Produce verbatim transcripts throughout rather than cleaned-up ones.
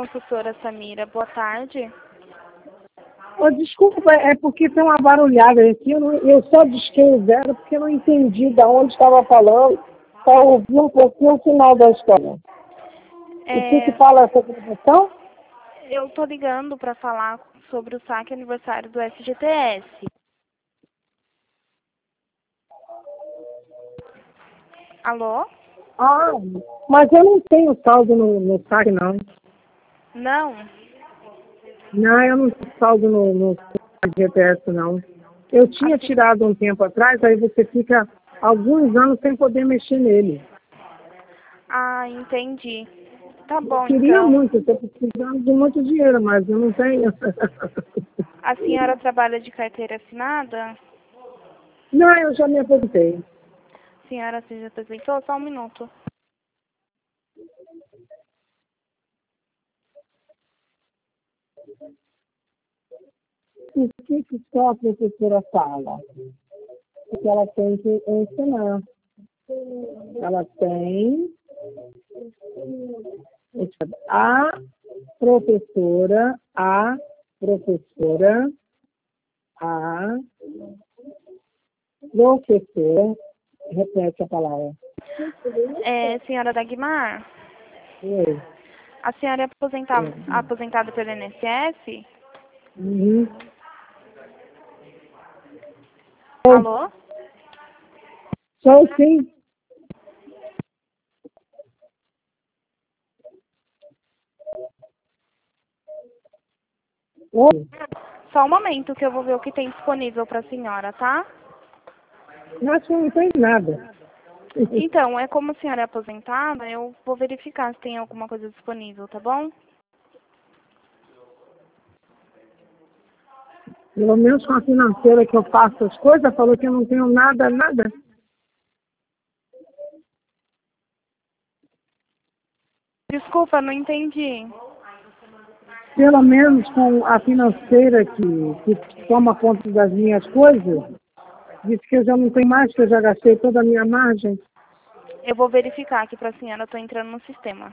professora Samira. Boa tarde. Oh, desculpa, é porque tem uma barulhada aqui. Eu, não, eu só disquei o zero porque eu não entendi de onde estava falando. Só ouvi um pouquinho o final da história. É, O que que fala essa gravação? eu tô ligando para falar sobre o saque aniversário do S G T S. Alô? Ah, mas eu não tenho saldo no, no saque, não. Não? Não, eu não tenho saldo no, no G P S, não. Eu tinha Assim, tirado um tempo atrás, aí você fica alguns anos sem poder mexer nele. ah, entendi. Tá Eu bom, queria então. muito, estou precisando de muito dinheiro, mas eu não tenho. A senhora trabalha de carteira assinada? Não, eu já me aposentei. A senhora se já apresentou? Só um minuto. O que que só a professora fala? Que ela tem que ensinar. Ela tem... A professora, a professora, a professora, repete a palavra. É, senhora Dagmar? Oi. A senhora é aposentada, aposentada pelo I N S S? Uhum. Alô? Sou sim. Oi. Só um momento que eu vou ver o que tem disponível para a senhora, tá? Acho que não tem nada. Então, é como a senhora é aposentada, eu vou verificar se tem alguma coisa disponível, tá bom? Pelo menos com a financeira que eu faço as coisas, falou que eu não tenho nada, nada. Desculpa, não entendi. Pelo menos com a financeira que, que toma conta das minhas coisas, disse que eu já não tenho mais, que eu já gastei toda a minha margem. Eu vou verificar aqui para a senhora, eu tô entrando no sistema.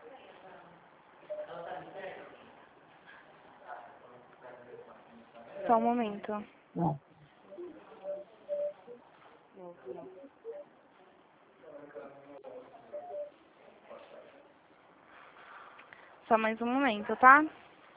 Só um momento. Não. Só mais um momento, tá?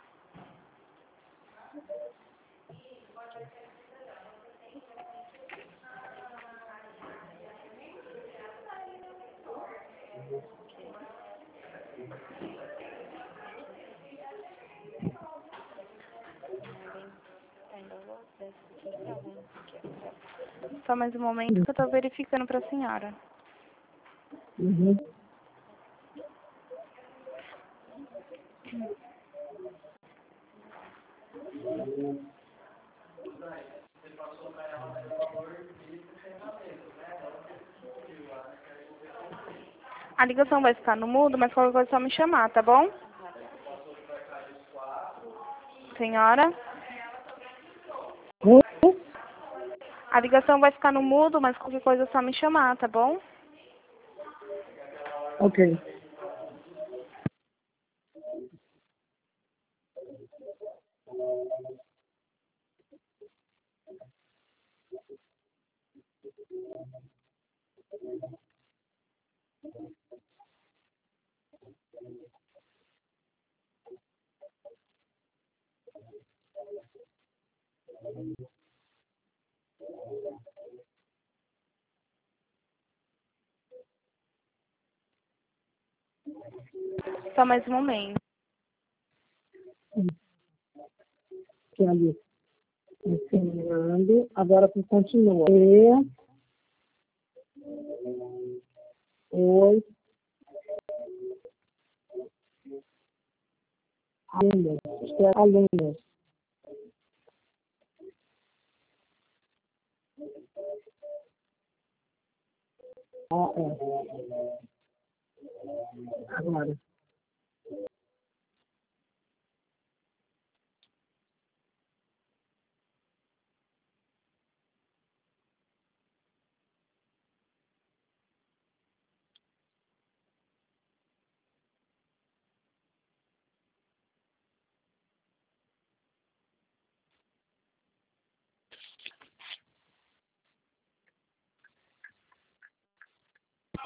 Só mais um momento que eu tô verificando para a senhora. Uhum. A ligação vai ficar no mudo, mas qualquer coisa é só me chamar, tá bom? Senhora? Uhum. A ligação vai ficar no mudo, mas qualquer coisa é só me chamar, tá bom? Ok. Só mais um momento. Que ali. Ensinando. Agora que continua. E, os alunos. Os alunos. Ah, é. Agora.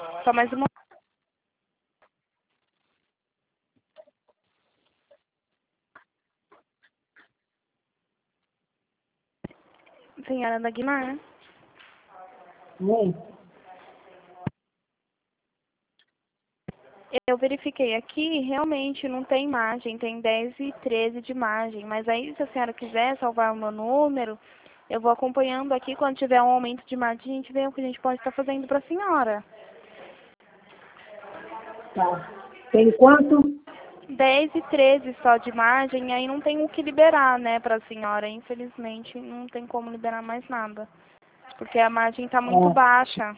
Só mais uma. Senhora Dagmar? Oi. Eu verifiquei aqui, realmente não tem margem, tem dez e treze de margem. Mas aí, se a senhora quiser salvar o meu número, eu vou acompanhando aqui. Quando tiver um aumento de margem, a gente vê o que a gente pode estar fazendo para a senhora. Tá. Tem quanto? dez e treze só de margem, aí não tem o que liberar, né, para a senhora. Infelizmente, não tem como liberar mais nada. Porque a margem está muito É. baixa.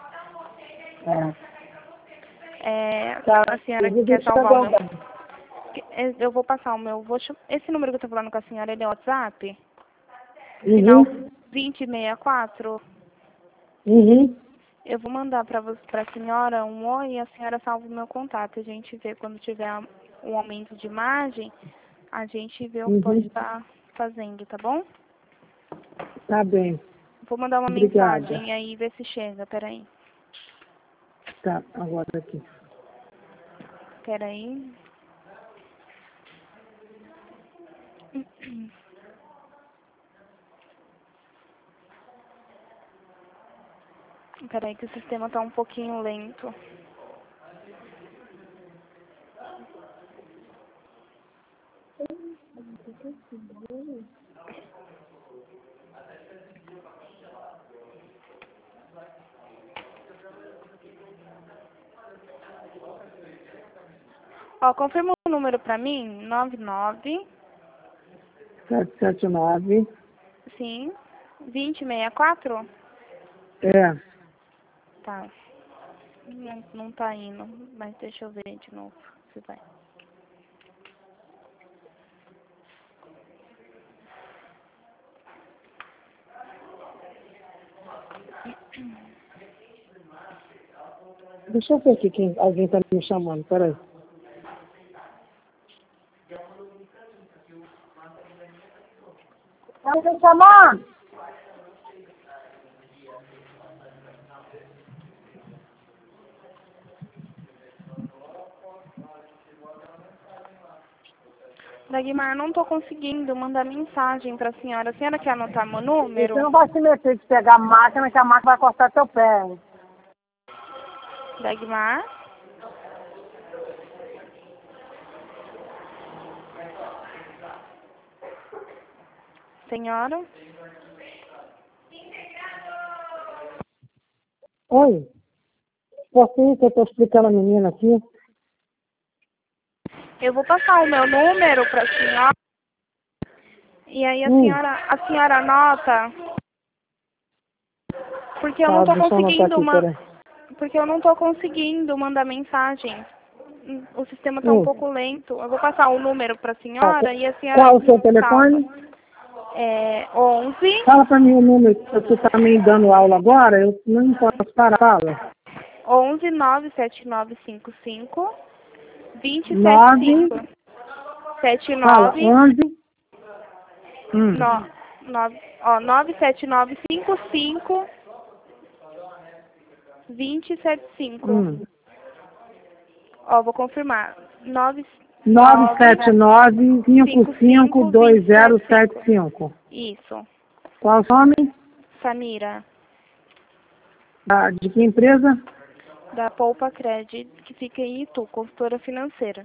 É. É, Tá. a senhora Eu vou quer deixar salvar o meu... guardado. Eu vou passar o meu... Vou... ch- Esse número que eu estou falando com a senhora, ele é WhatsApp? Final Uhum. vinte e sessenta e quatro? Uhum. Eu vou mandar para a senhora um oi e a senhora salva o meu contato. A gente vê quando tiver um aumento de margem, a gente vê o que pode Uhum. estar fazendo, tá bom? Tá bem. Vou mandar uma Obrigada. mensagem aí e ver se chega. Peraí. Tá, agora aqui. Peraí. Peraí que o sistema tá um pouquinho lento. Ó, confirma o número pra mim. nove nove, sete sete nove. sim, vinte e sessenta e quatro? É. Tá. Não, não tá indo, mas deixa eu ver de novo se vai. Deixa eu ver aqui quem alguém tá me chamando. Peraí. Tá me chamando? Dagmar, não tô conseguindo mandar mensagem pra senhora. A senhora quer anotar meu E você número? não vai se meter de pegar a máquina, que a máquina vai cortar teu pé. Hein? Dagmar? Senhora? Oi. Posso ir que eu tô explicando a menina aqui? Eu vou passar o meu número pra senhora. E aí a Hum. senhora, a senhora anota, porque eu não Tá, tô deixa eu anotar conseguindo aqui, uma, peraí. porque eu não tô conseguindo mandar mensagem. O sistema tá um Hum. pouco lento. Eu vou passar o número pra Tá, senhora e a senhora qual o seu salva. telefone? É onze, Fala pra mim o número que você tá me dando aula agora, eu não posso parar. Fala. onze nove sete nove cinco cinco dois zero sete Nove. cinco. sete Fala, nove onze. Hum. no, nove, ó, nove sete nove cinco cinco dois zero sete cinco. Hum. Ó, vou confirmar. nove nove sete nove cinco cinco cinco cinco dois zero dois sete sete cinco. cinco. Isso. Qual o nome? Samira, Da, de que empresa? da Poupa Cred, que fica em Itu, consultora financeira.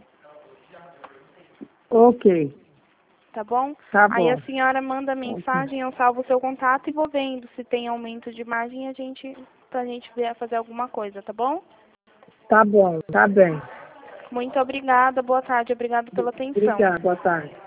Ok, Tá bom? tá Aí a bom. senhora manda Ok. mensagem, eu salvo o seu contato e vou vendo se tem aumento de margem a gente, pra gente ver fazer alguma coisa, tá bom? Tá bom, tá bem. Muito obrigada, boa tarde, obrigada pela atenção. Obrigada, boa tarde.